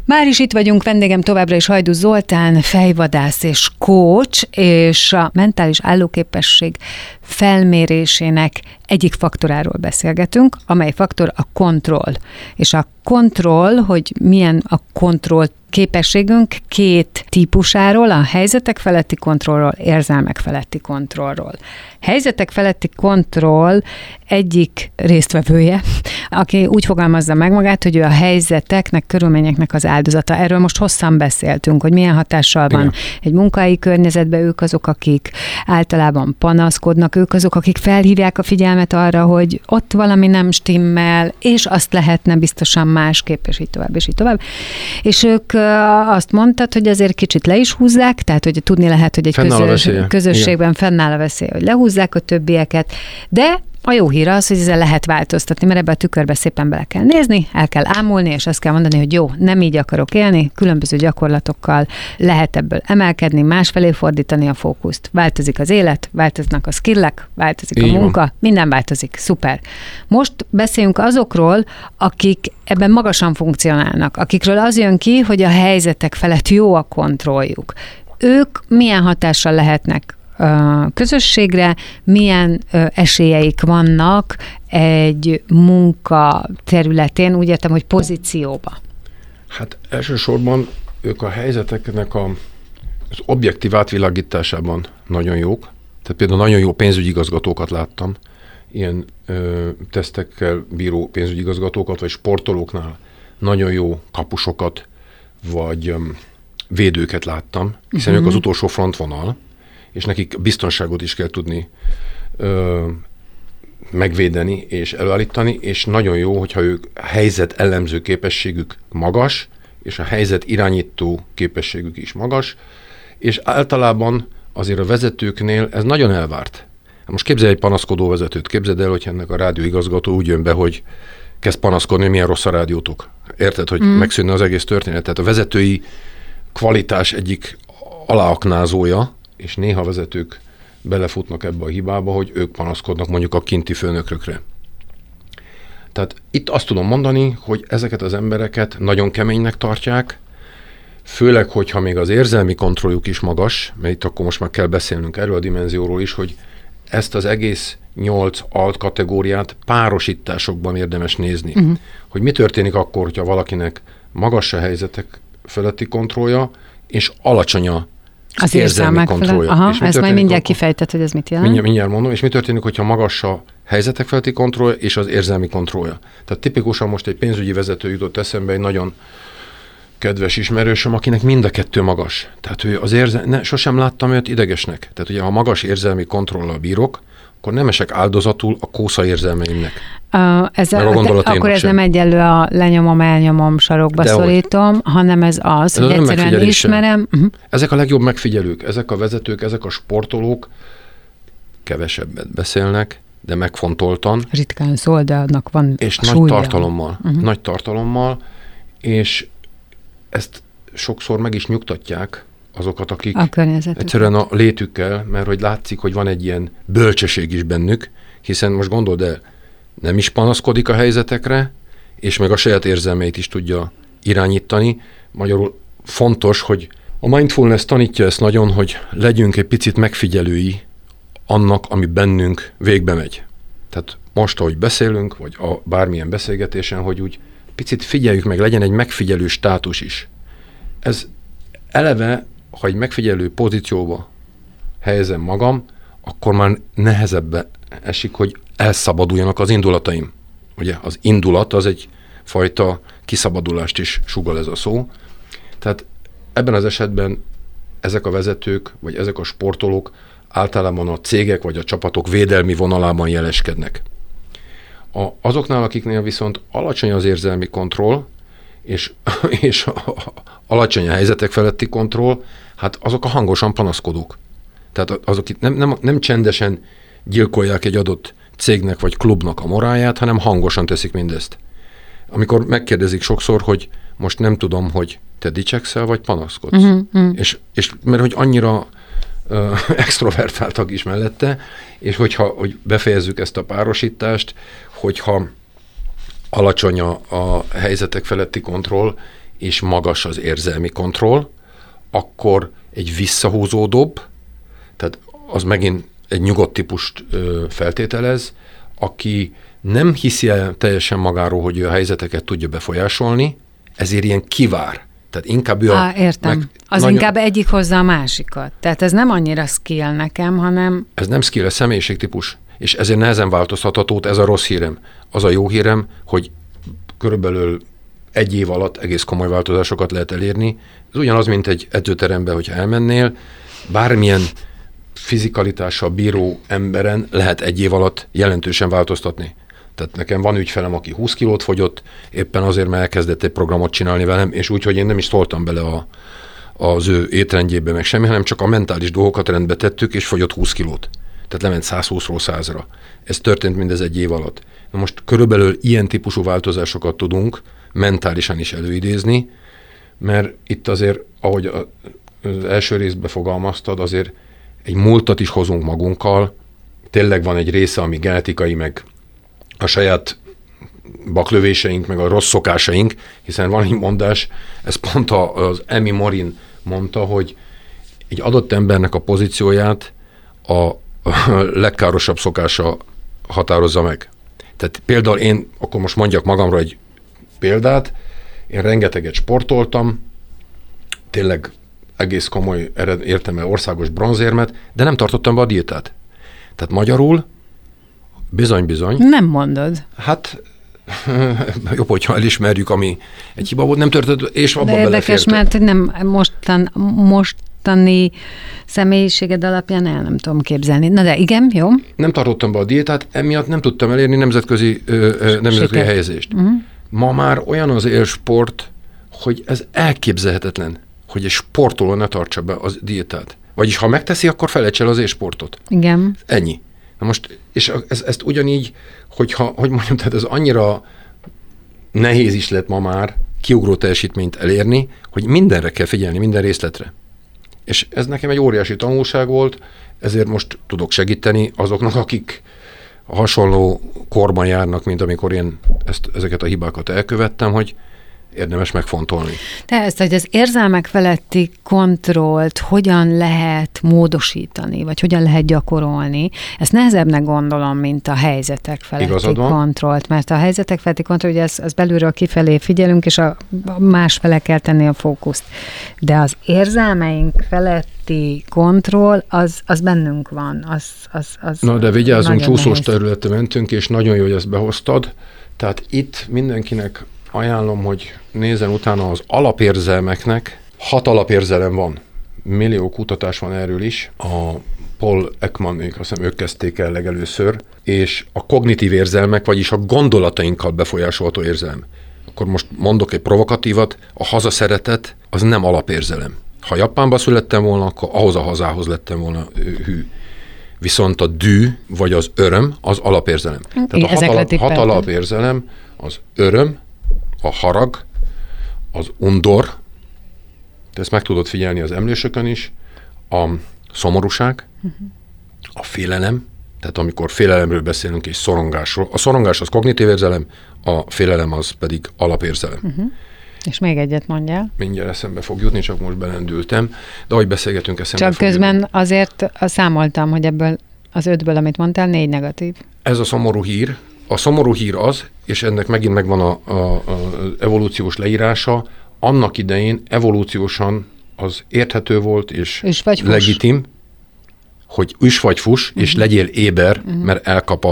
Már is itt vagyunk, vendégem továbbra is Hajdú Zoltán, fejvadász és coach, és a mentális állóképesség felmérésének egyik faktoráról beszélgetünk, amely faktor a kontroll. És a kontroll, hogy milyen a kontroll képességünk két típusáról, a helyzetek feletti kontrollról, érzelmek feletti kontrollról. Helyzetek feletti kontroll egyik résztvevője, aki úgy fogalmazza meg magát, hogy ő a helyzeteknek, körülményeknek az áldozata. Erről most hosszan beszéltünk, hogy milyen hatással van egy munkahelyi környezetben, ők azok, akik általában panaszkodnak, ők azok, akik felhívják a figyelmet arra, hogy ott valami nem stimmel, és azt lehetne biztosan másképp, és így tovább, és így tovább. És ők azt mondtad, hogy azért kicsit le is húzzák, tehát hogy tudni lehet, hogy egy közösségben fennáll a veszély, hogy lehúzzák a többieket, de a jó hír az, hogy ezzel lehet változtatni, mert ebbe a tükörbe szépen bele kell nézni, el kell ámulni, és azt kell mondani, hogy jó, nem így akarok élni, különböző gyakorlatokkal lehet ebből emelkedni, másfelé fordítani a fókuszt. Változik az élet, változnak a skillek, változik a munka, minden változik, szuper. Most beszéljünk azokról, akik ebben magasan funkcionálnak, akikről az jön ki, hogy a helyzetek felett jó a kontrolljuk. Ők milyen hatással lehetnek közösségre, milyen esélyeik vannak egy munka területén, úgy értem, hogy pozícióba? Hát elsősorban ők a helyzeteknek az objektív átvilágításában nagyon jók. Tehát például nagyon jó pénzügyigazgatókat láttam, ilyen tesztekkel bíró pénzügyigazgatókat, vagy sportolóknál nagyon jó kapusokat, vagy védőket láttam, hiszen ők az utolsó frontvonal, és nekik biztonságot is kell tudni megvédeni és előállítani, és nagyon jó, hogyha ők helyzet ellenző képességük magas, és a helyzet irányító képességük is magas, és általában azért a vezetőknél ez nagyon elvárt. Most képzelj egy panaszkodó vezetőt, képzeld el, hogy ennek a rádióigazgató úgy jön be, hogy kezd panaszkodni, hogy milyen rossz a rádiótok. Érted, hogy megszűnne az egész történet? Tehát a vezetői kvalitás egyik aláaknázója, és néha vezetők belefutnak ebbe a hibába, hogy ők panaszkodnak mondjuk a kinti főnökrökre. Tehát itt azt tudom mondani, hogy ezeket az embereket nagyon keménynek tartják, főleg, hogyha még az érzelmi kontrolljuk is magas, mert itt akkor most már kell beszélnünk erről a dimenzióról is, hogy ezt az egész 8 altkategóriát párosításokban érdemes nézni. Hogy mi történik akkor, hogyha valakinek magas a helyzetek feletti kontrollja, és alacsony az érzelmi kontrollja. Aha, ezt majd mindjárt kifejtett, hogy ez mit jelent. Mindjárt mondom, és mi történik, hogyha magas a helyzetek feletti kontrollja és az érzelmi kontrollja. Tehát tipikusan most egy pénzügyi vezető jutott eszembe, egy nagyon kedves ismerősöm, akinek mind a kettő magas. Tehát ő sosem láttam őt idegesnek. Tehát ugye, ha magas érzelmi kontrollal bírok, akkor nem esek áldozatul a kósza érzelmeimnek. Akkor ez nem egyenlő a lenyomom, elnyomom, sarokba szorítom, hanem ez az, hogy egyszerűen ismerem. Ezek a legjobb megfigyelők, ezek a vezetők, ezek a sportolók kevesebbet beszélnek, de megfontoltan. Ritkán szól, de annak van és súlya. Nagy tartalommal, és ezt sokszor meg is nyugtatják azokat, akik egyszerűen a létükkel, mert hogy látszik, hogy van egy ilyen bölcsesség is bennük, hiszen most gondold el, nem is panaszkodik a helyzetekre, és meg a saját érzelmeit is tudja irányítani. Magyarul fontos, hogy a mindfulness tanítja ezt nagyon, hogy legyünk egy picit megfigyelői annak, ami bennünk végbe megy. Tehát most, ahogy beszélünk, vagy a bármilyen beszélgetésen, hogy úgy picit figyeljük meg, legyen egy megfigyelő státus is. Ez eleve, ha egy megfigyelő pozícióba helyezem magam, akkor már nehezebbe esik, hogy elszabaduljanak az indulataim. Ugye az indulat az egy fajta kiszabadulást is sugall ez a szó. Tehát ebben az esetben ezek a vezetők, vagy ezek a sportolók általában a cégek vagy a csapatok védelmi vonalában jeleskednek. Azoknál, akiknél viszont alacsony az érzelmi kontroll, és alacsony a helyzetek feletti kontroll, hát azok a hangosan panaszkodók. Tehát azok itt nem csendesen gyilkolják egy adott cégnek vagy klubnak a morálját, hanem hangosan teszik mindezt. Amikor megkérdezik sokszor, hogy most nem tudom, hogy te dicsekszel, vagy panaszkodsz. És mert hogy annyira extrovertáltak is mellette, és hogy befejezzük ezt a párosítást, hogyha alacsony a helyzetek feletti kontroll, és magas az érzelmi kontroll, akkor egy visszahúzódóbb, tehát az megint egy nyugodt típust feltételez, aki nem hiszi el teljesen magáról, hogy ő a helyzeteket tudja befolyásolni, ezért ilyen kivár. Tehát inkább ő értem. Az nagyon, inkább egyik hozza a másikat. Tehát ez nem annyira skill nekem, hanem... Ez nem skill, ez személyiségtípus. És ezért nehezen változtatható, ez a rossz hírem. Az a jó hírem, hogy körülbelül 1 év alatt egész komoly változásokat lehet elérni. Ez ugyanaz, mint egy edzőterembe, hogyha elmennél, bármilyen fizikalitással bíró emberen lehet 1 év alatt jelentősen változtatni. Tehát nekem van ügyfelem, aki 20 kilót fogyott, éppen azért, mert elkezdett egy programot csinálni velem, és úgy, hogy én nem is szóltam bele az ő étrendjébe meg semmi, hanem csak a mentális dolgokat rendbe tettük, és fogyott 20 kilót. Tehát lement 120-ról 100-ra. Ez történt mindez 1 év alatt. Na most körülbelül ilyen típusú változásokat tudunk mentálisan is előidézni, mert itt azért, ahogy az első részben fogalmaztad, azért egy múltat is hozunk magunkkal, tényleg van egy része, ami genetikai, meg a saját baklövéseink, meg a rossz szokásaink, hiszen van egy mondás, ez pont az Amy Morin mondta, hogy egy adott embernek a pozícióját a legkárosabb szokása határozza meg. Tehát például én, akkor most mondjak magamra egy példát, én rengeteget sportoltam, tényleg egész komoly értem el országos bronzérmet, de nem tartottam be a diétát. Tehát magyarul bizony. Nem mondod. Hát jobb, hogyha elismerjük, ami egy hiba volt, nem történt, és abban belefértek. Érdekes, mert nem mostani személyiséged alapján nem tudom képzelni. Na de igen, jó. Nem tartottam be a diétát, emiatt nem tudtam elérni nemzetközi helyezést. Ma már olyan az élsport, hogy ez elképzelhetetlen, hogy egy sportoló ne tartsa be a diétát. Vagyis ha megteszi, akkor felejts el az élsportot. Igen. Ennyi. Na most, és ezt ugyanígy, hogy mondjam, tehát ez annyira nehéz is lett ma már kiugró teljesítményt elérni, hogy mindenre kell figyelni, minden részletre. És ez nekem egy óriási tanulság volt, ezért most tudok segíteni azoknak, akik hasonló korban járnak, mint amikor én ezeket a hibákat elkövettem, hogy érdemes megfontolni. Te ezt, hogy az érzelmek feletti kontrollt hogyan lehet módosítani, vagy hogyan lehet gyakorolni, ezt nehezebbnek gondolom, mint a helyzetek feletti kontrollt, mert a helyzetek feletti kontroll, ugye az belülről kifelé figyelünk, és a másfele kell tenni a fókuszt. De az érzelmeink feletti kontroll, az bennünk van. Na, de vigyázzunk, csúszós területre mentünk, és nagyon jó, hogy ezt behoztad. Tehát itt mindenkinek ajánlom, hogy nézzen utána az alapérzelmeknek. 6 alapérzelem van. Millió kutatás van erről is. A Paul Ekmanék, azt hiszem ők kezdték el legelőször, és a kognitív érzelmek, vagyis a gondolatainkkal befolyásolható érzelem. Akkor most mondok egy provokatívat, a hazaszeretet az nem alapérzelem. Ha Japánban születtem volna, akkor ahhoz a hazához lettem volna hű. Viszont a dű, vagy az öröm, az alapérzelem. Tehát a 6 alapérzelem az öröm, a harag, az undor, te ezt meg tudod figyelni az emlősökön is, a szomorúság, a félelem, tehát amikor félelemről beszélünk és szorongásról, a szorongás az kognitív érzelem, a félelem az pedig alapérzelem. És még egyet mondjál. Mindjárt eszembe fog jutni, csak most belendültem, de ahogy beszélgetünk, eszembe csak közben jutni. Azért számoltam, hogy ebből az 5-ből, amit mondtál, 4 negatív. Ez a szomorú hír. A szomorú hír az, és ennek megint megvan az evolúciós leírása, annak idején evolúciósan az érthető volt, és legitim, hogy üss vagy fuss, és legyél éber, mert elkap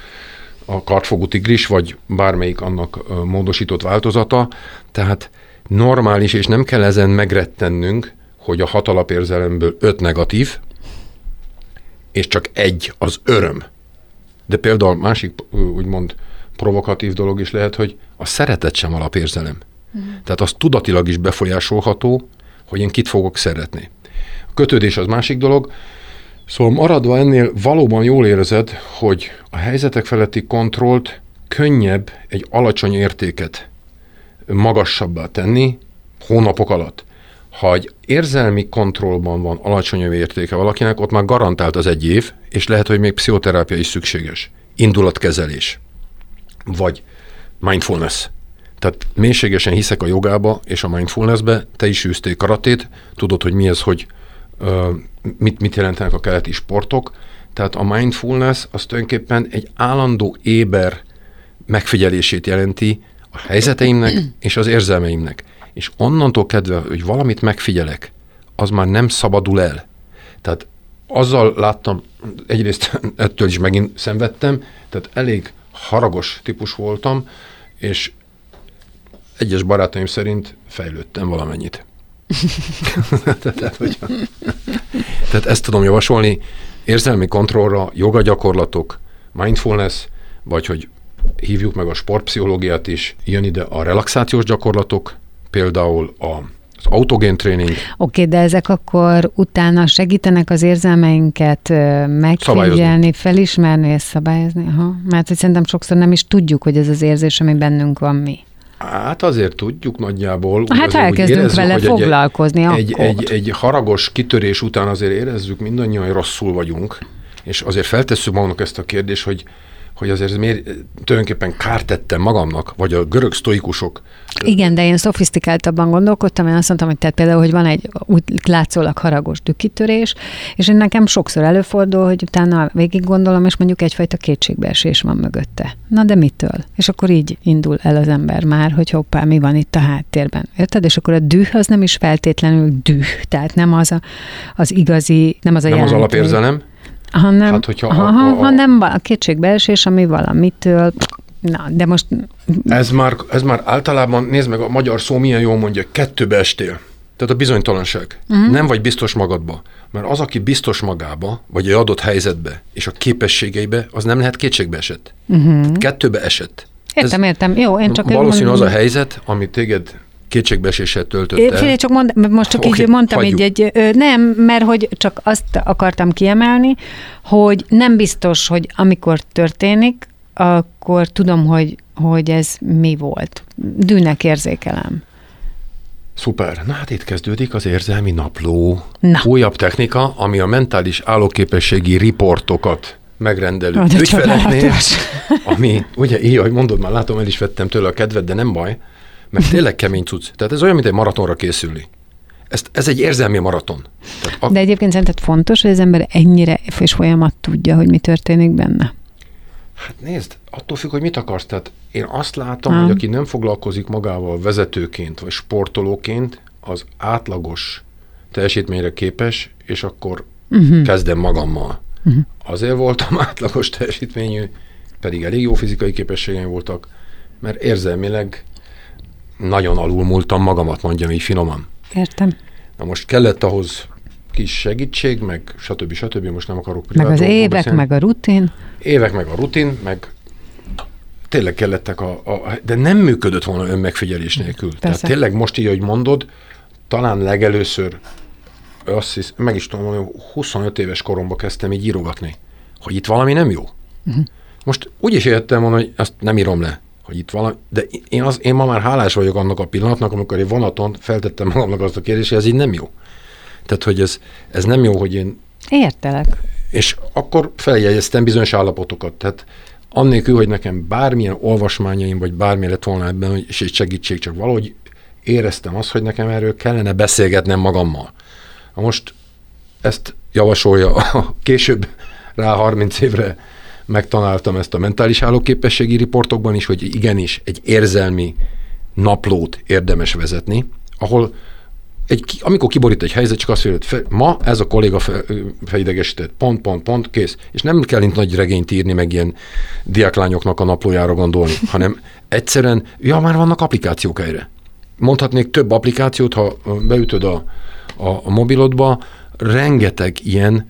a kartfogú tigris, vagy bármelyik annak módosított változata. Tehát normális, és nem kell ezen megrettennünk, hogy a 6 alapérzelemből 5 negatív, és csak 1 az öröm. De például másik, úgymond provokatív dolog is lehet, hogy a szeretet sem alapérzelem. Tehát az tudatilag is befolyásolható, hogy én kit fogok szeretni. A kötődés az másik dolog, szóval maradva ennél valóban jól érzed, hogy a helyzetek feletti kontrollt könnyebb egy alacsony értéket magasabbá tenni hónapok alatt. Ha egy érzelmi kontrollban van alacsonyabb értéke valakinek, ott már garantált az 1 év, és lehet, hogy még pszichoterápia is szükséges. Indulatkezelés. Vagy mindfulness. Tehát mélységesen hiszek a jogába és a mindfulnessbe, te is űztél karatét, tudod, hogy mi ez, hogy mit jelentenek a keleti sportok. Tehát a mindfulness az tulajdonképpen egy állandó éber megfigyelését jelenti a helyzeteimnek és az érzelmeimnek. És onnantól kedve, hogy valamit megfigyelek, az már nem szabadul el. Tehát azzal láttam, egyrészt ettől is megint szenvedtem, tehát elég haragos típus voltam, és egyes barátaim szerint fejlődtem valamennyit. Tehát ezt tudom javasolni, érzelmi kontrollra, jogagyakorlatok, mindfulness, vagy hogy hívjuk meg a sportpszichológiát is, jön ide a relaxációs gyakorlatok, például az autogén tréning. Oké, de ezek akkor utána segítenek az érzelmeinket megfigyelni, felismerni és szabályozni? Aha. Mert hogy szerintem sokszor nem is tudjuk, hogy ez az érzés, ami bennünk van, mi. Hát azért tudjuk nagyjából. Hát ha elkezdünk érezzük, vele foglalkozni, egy haragos kitörés után azért érezzük mindannyian, hogy rosszul vagyunk, és azért feltesszük magunknak ezt a kérdést, hogy azért miért tulajdonképpen kárt tettem magamnak, vagy a görög sztoikusok. Igen, de én szofisztikáltabban gondolkodtam, én azt mondtam, hogy tehát például, hogy van egy úgy látszólag haragos dükkitörés, és én nekem sokszor előfordul, hogy utána végig gondolom, és mondjuk egyfajta kétségbeesés van mögötte. Na de mitől? És akkor így indul el az ember már, hogy hoppá, mi van itt a háttérben. Érted? És akkor a düh az nem is feltétlenül düh, tehát nem az igazi, nem az a nem az alapérzelem, hanem, hát, hanem a kétségbeesés, ami valamitől, na, de most... Ez már általában, nézd meg, a magyar szó milyen jól mondja, kettőbe estél. Tehát a bizonytalanság. Nem vagy biztos magadba. Mert az, aki biztos magába, vagy egy adott helyzetbe, és a képességeibe, az nem lehet kétségbe esett. Tehát kettőbe esett. Értem. Jó, én csak... Valószínű az a helyzet, ami téged kétségbeeséssel töltött el. Figyelj, csak most csak így mondtam nem, mert hogy csak azt akartam kiemelni, hogy nem biztos, hogy amikor történik, akkor tudom, hogy ez mi volt. Dűnek érzékelem. Szuper. Na hát itt kezdődik az érzelmi napló. Újabb technika, ami a mentális állóképességi riportokat megrendelő ügyfeleknél, ami, ugye így, ahogy mondod, már látom, el is vettem tőle a kedvet, de nem baj, mert tényleg kemény cucc. Tehát ez olyan, mint egy maratonra készülni. Ez egy érzelmi maraton. De egyébként szerinted fontos, hogy az ember ennyire és folyamat tudja, hogy mi történik benne? Hát nézd, attól függ, hogy mit akarsz. Tehát én azt látom, hogy aki nem foglalkozik magával vezetőként vagy sportolóként, az átlagos teljesítményre képes, és akkor kezdem magammal. Azért voltam átlagos teljesítményű, pedig elég jó fizikai képességeim voltak, mert érzelmileg nagyon alulmúltam magamat, mondjam így finoman. Értem. Na most kellett ahhoz kis segítség, meg stb. Most nem akarok privát meg az évek, beszélni. Meg a rutin. Évek, meg a rutin, meg tényleg kellettek de nem működött volna önmegfigyelés nélkül. Persze. Tehát tényleg most így, hogy mondod, talán legelőször, azt hisz, meg is tudom mondani, 25 éves koromban kezdtem így írogatni, hogy itt valami nem jó. Most úgy is értem volna, hogy azt nem írom le, hogy itt valami, de én ma már hálás vagyok annak a pillanatnak, amikor egy vonaton feltettem magamnak azt a kérdést, hogy ez így nem jó. Tehát, hogy ez nem jó, hogy én... Értelek. És akkor feljegyeztem bizonyos állapotokat. Tehát annélkül, hogy nekem bármilyen olvasmányaim, vagy bármi lett volna ebben, és egy segítség, csak valahogy éreztem azt, hogy nekem erről kellene beszélgetnem magammal. Na most ezt javasolja később rá 30 évre megtanáltam ezt a mentális állóképességi riportokban is, hogy igenis egy érzelmi naplót érdemes vezetni, ahol amikor kiborít egy helyzet, csak azt mondja, hogy ma ez a kolléga felidegesített, pont, kész. És nem kell itt nagy regényt írni, meg ilyen diáklányoknak a naplójára gondolni, hanem egyszerűen, már vannak applikációk erre. Mondhatnék több applikációt, ha beütöd a mobilodba, rengeteg ilyen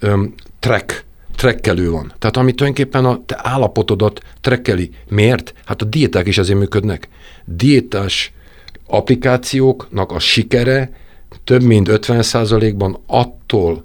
trekkelő van. Tehát ami tulajdonképpen a te állapotodat trekkeli. Miért? Hát a diéták is ezért működnek. Diétás applikációknak a sikere több mint 50%-ban attól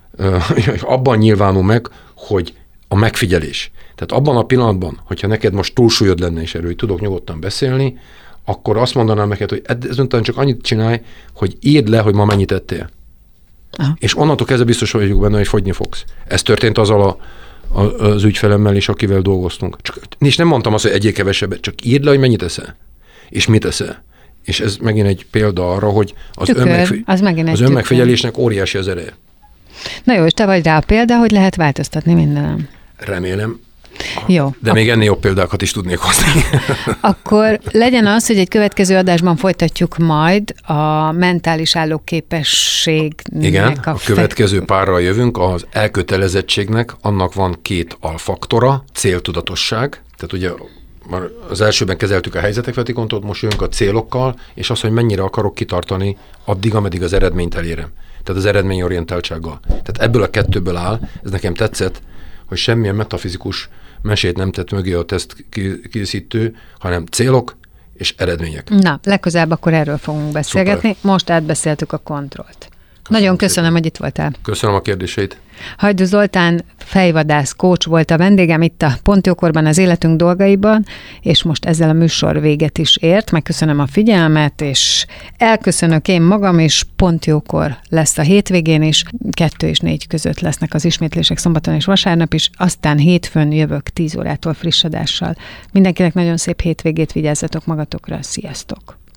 abban nyilvánul meg, hogy a megfigyelés. Tehát abban a pillanatban, hogyha neked most túlsúlyod lenne, és erről tudok nyugodtan beszélni, akkor azt mondanám neked, hogy ezután csak annyit csinálj, hogy írd le, hogy ma mennyit ettél. Aha. És onnantól kezdve biztos vagyok benne, hogy fogyni fogsz. Ez történt azzal az ügyfelemmel is, akivel dolgoztunk. És nem mondtam azt, hogy egyél kevesebbet, csak írd le, hogy mennyit eszel. és mit eszel. És ez megint egy példa arra, hogy az önmegfigyelésnek óriási az ereje. Na jó, és te vagy rá a példa, hogy lehet változtatni mindenem. Remélem. Jó. De még ennél jobb példákat is tudnék hozni. Akkor legyen az, hogy egy következő adásban folytatjuk majd a mentális állóképességnek. Igen, a következő párral jövünk, az elkötelezettségnek, annak van 2 alfaktora, céltudatosság, tehát ugye az elsőben kezeltük a helyzetek kontrollt, most jövünk a célokkal, és az, hogy mennyire akarok kitartani addig, ameddig az eredményt elérem. Tehát az eredményorientáltsággal. Tehát ebből a 2-ből áll, ez nekem tetszett, hogy semmilyen metafizikus mesét nem tett mögé a teszt készítő, hanem célok és eredmények. Na, legközelebb akkor erről fogunk beszélgetni. Szuper. Most átbeszéltük a kontrollt. Nagyon köszönöm, hogy itt voltál. Köszönöm a kérdéseit. Hajdú Zoltán fejvadász coach volt a vendégem itt a Pont Jókorban, az életünk dolgaiban, és most ezzel a műsor véget is ért. Megköszönöm a figyelmet, és elköszönök én magam, és Pont Jókor lesz a hétvégén is. 2 és 4 között lesznek az ismétlések szombaton és vasárnap is, aztán hétfőn jövök 10 órától friss adással. Mindenkinek nagyon szép hétvégét, vigyázzatok magatokra, sziasztok!